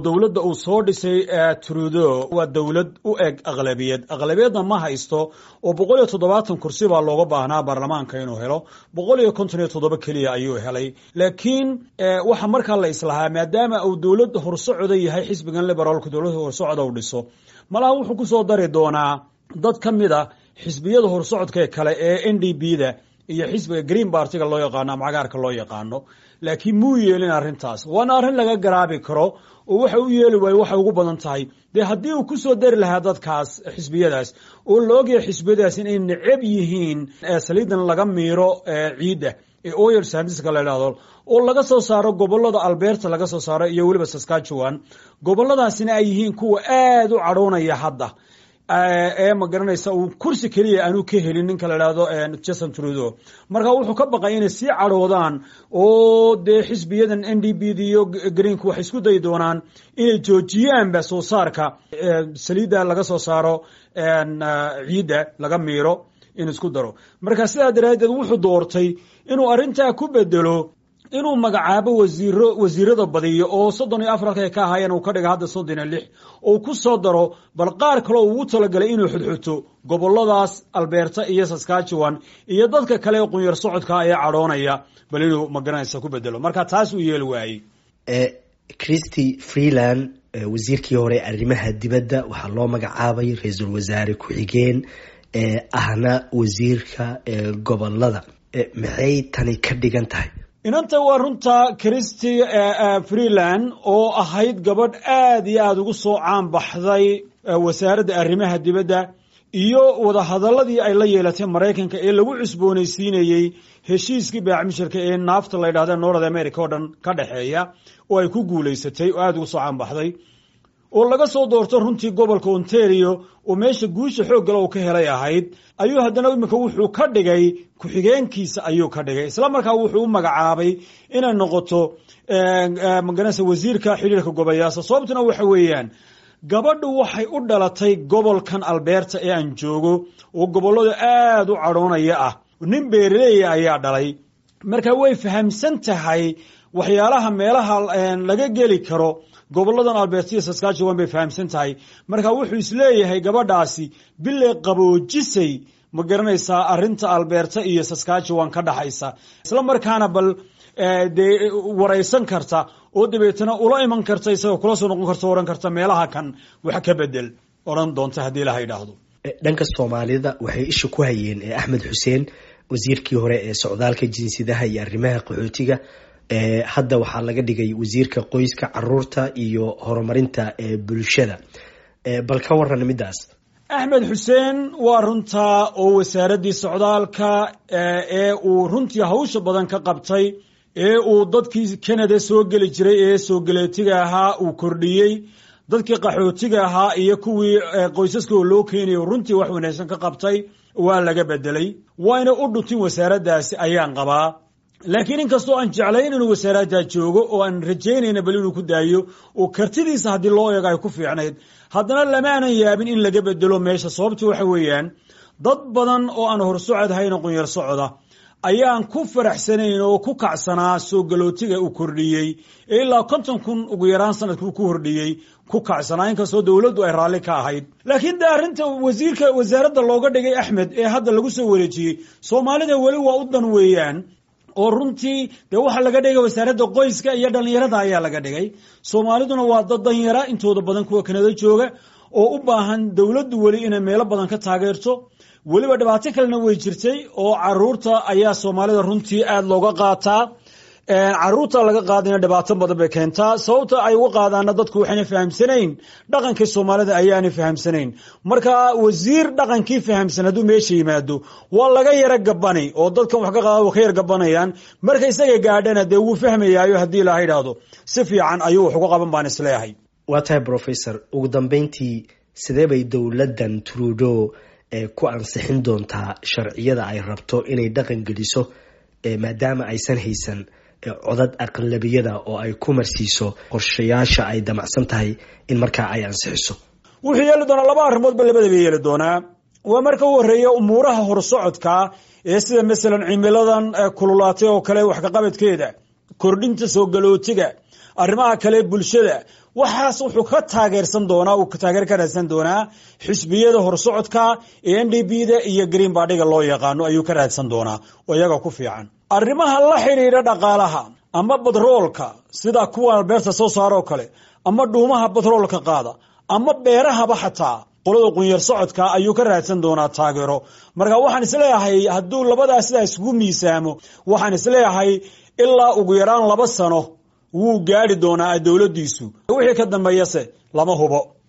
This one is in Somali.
dowladda uu soo dhisay Trudeau waa dowlad u eg aqlabiyadna ma haysto oo 170 kursi baa looga baahnaa baarlamaanka inuu helo 157 kaliya ayuu helay laakiin waxa markaa la islahaa maadaama uu dowlad horsocod yahay xisbigan liberaalku dowlad horsocod uu dhiso malaha wuxuu ku soo dari doonaa dad kamid ah xisbiyada horsocodka kale ee NDP-da iyo xisbiga Green Party-ga loo yaqaan ama cagaarka loo yaqaano laakiin muu yeelin arintaas waana arin laga garaabi karo oo waxa uu yeeli way waxa ugu badan tahay hadii uu ku soo dari lahaa dadkaas xisbiyadaas oo looga xisbiyadaas inay necab yihiin saliidan laga miiro ciida ee oil sands ka leeyahay oo laga soo saaro gobolada Alberta laga soo saaro iyo waliba Saskatchewan goboladaasina ay yihiin kuwa aad u caroonaya hadda ma garanaysa uu kursi kaliya aanu ka helin ninka la yiraahdo Justin Trudeau marka wuxuu ka baqay inay si caroodaan oo xisbiyadan NDP iyo Greenku wax isku day doonaan inay joojiyaan ba soo saarka saliida laga soo saaro ciida laga miiro in isku daro marka sidaa daraadeed wuxuu doortay inuu arinta ku bedelo inuu magacaabo wasiirada badiyo oo 34 ka ahaayeen uu ka dhigo hadda 36 oo ku soo daro bal qaar kale oo uu talagalay inuu xudxuto goboladaas Alberta iyo Saskatchewan iyo dadka kale ee qunyar socodka ay caroonaya bal inuu magaranaysa ku bedelo marka taas uu yeel waayay Chrystia Freeland wasiirkii hore arrimaha dibadda waxa loo magacaabay ra'iisul wasaare ku xigeen ahna wasiirka gobolada maxay tani ka dhigan tahay inanta waa runta Chrystia Freeland oo ahayd gabadh aad iyo aad ugu soo caan baxday wasaaradda arrimaha dibadda iyo wada hadaladii ay la yeelatay Mareykanka ee lagu cusboonaysiinayay heshiiskii baacmishirka ee naafta la yiraahdo North America oo dhan ka dhaxeeya oo ay ku guuleysatay oo aad ugu soo caan baxday oo laga soo doorto runtii gobolka Ontario oo meesha guusha xoog gal oo ka helay ahayd ayuu haddana imika wuxuu ka dhigay ku xigeenkiisa ayuu ka dhigay isla markaa wuxuu u magacaabay inay noqoto magaranaysa wasiirka xiriirka gobolyaasha sababtuna waxa weeyaan gabadhu waxay u dhalatay gobolkan Alberta ee aan joogo oo gobolada aad u caroonaya ah nin beeraley ayaa dhalay marka way fahamsan tahay waxyaalaha meelaha laga geli karo goboladan Alberta iyo Saskatchewan bay fahamsan tahay marka wuxuu isleeyahay gabadhaasi bilay qaboojisay ma garanaysaa arinta Alberta iyo Saskatchewan ka dhaxaysa isla markaana bal waraysan karta oo dibeetana ula iman karta isagoo kula soo noqon karta oran karta meelaha kan wax ka bedel oran doonta hadii la yiraahdo dhanka Soomaalida waxay isha ku hayeen Axmed Xuseen wasiirkii hore ee socdaalka jinsiyadaha iyo arrimaha qaxootiga hadda waxaa laga dhigay wasiirka qoyska caruurta iyo horumarinta bulshada bal ka waran midaas Axmed Xuseen waa runta oo wasaaradii socdaalka ee uu runtii hawsha badan ka qabtay ee uu dadkii Canada soo gali jiray ee soo galeetiga ahaa uu kordhiyay dadkii qaxootiga ahaa iyo kuwii qoysaska loo keenay runtii wax wanaagsan ka qabtay waa laga bedelay waana u dhuntin wasaaraddaasi ayaan qabaa laakiin inkastoo aan jeclayn inuu wasaaradda joogo oo aan rajaynayna bal inuu ku daayo oo kartidiisa hadii loo eego ay ku fiicnayd haddana lama aanan yaabin in laga bedelo meesha sababtu waxa weeyaan dad badan oo aan horsocod hayna qunyar socda ayaan ku faraxsanayn oo ku kacsanaa soo galootiga uu kordhiyay ilaa 50,000 ugu yaraan sanadkii ku hordhiyay ku kacsanaa inkastoo dawladdu ay raalli ka ahayd laakiin daarinta wasiirka wasaaradda looga dhigay Axmed ee hadda lagu soo wareejiyay Soomaalida wali waa u dan weeyaan oo runtii waxa laga dhigay wasaaradda qoyska iyo dhalinyarada ayaa laga dhigay Soomaaliduna waa dad dhalinyaro intooda badan kuwa Canada jooga oo u baahan dawladdu wali inay meelo badan ka taageerto waliba dhibaato kalena way jirtay oo caruurta ayaa Soomaalida runtii aad looga qaataa caruurta laga qaadina dhibaato badan bay keentaa sababta ay uga qaadaana dadku waxay fahamsanayn dhaqanka Soomaalida ayaana fahamsanayn marka wasiir dhaqankii fahamsan haduu meesha yimaado waa laga yara gabani oo dadkan wax ka qaado ka yar gabanayaan marka isaga gaadhana uu fahmayaayo hadii la yiraahdo si fiican ayuu wax uga qaban baan isleeyahay waa tahay professor ugu dambeyntii sidee bay dawladdan Trudeau ku ansixin doontaa sharciyada ay rabto inay dhaqan geliso maadaama aysan haysan codad aqlabiyada oo ay ku marsiiso qorshayaasha ay damacsan tahay in markaa ay ansixiso wuxuu yeeli doonaa laba arrimood labadaba yeeli doonaa waa marka uu horeeyo umuuraha horsocodka ee sida midalan cimiladan kululaatay oo kale wax ka qabadkeeda kordhinta soo galootiga arrimaha kale bulshada waxaas wuxuu ka taageersan doonaa uu taageer ka raadsan doonaa xisbiyada horsocodka ee NDP-da iyo Green Party-ga loo yaqaano ayuu ka raadsan doonaa oo iyaga ku fiican arrimaha la xiriira dhaqaalaha ama batroolka sida kuwa beerta soo saaro kale ama dhuumaha batroolka qaada ama beerahaba xataa qolada qunyar socodka ayuu ka raadsan doonaa taageero marka waxaan isleeyahay hadduu labadaas sidaas isugu miisaamo waxaan isleeyahay ilaa ugu yaraan 2 sano wuu gaari doonaa dawladdiisu wixii ka dambeeyase lama hubo